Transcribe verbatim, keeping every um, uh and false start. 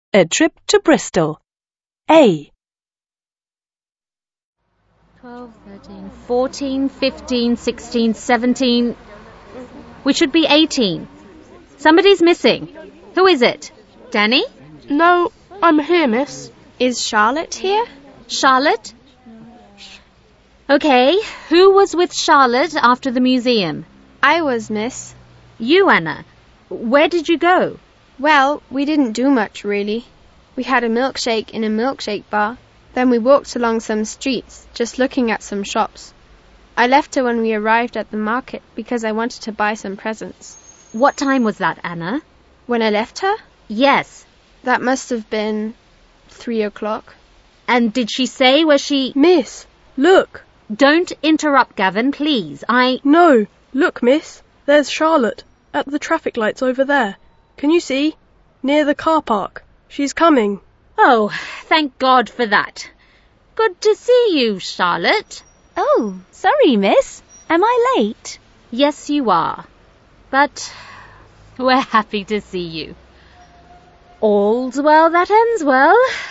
A trip to Bristol. A. twelve, thirteen, fourteen, fifteen, sixteen, seventeen... We should be eighteen. Somebody's missing. Who is it? Danny? No, I'm here, miss. Is Charlotte here? Charlotte? Okay, who was with Charlotte after the museum? I was, miss. You, Anna. Where did you go? Well, we didn't do much, really. We had a milkshake in a milkshake bar. Then we walked along some streets, just looking at some shops. I left her when we arrived at the market because I wanted to buy some presents. What time was that, Anna? When I left her? Yes. That must have been three o'clock. And did she say where she... Miss, look. Don't interrupt, Gavin, please. I... No, look, miss. There's Charlotte, at the traffic lights over there. Can you see? Near the car park. She's coming. Oh, thank God for that. Good to see you, Charlotte. Oh, sorry, miss. Am I late? Yes, you are. But we're happy to see you. All's well that ends well.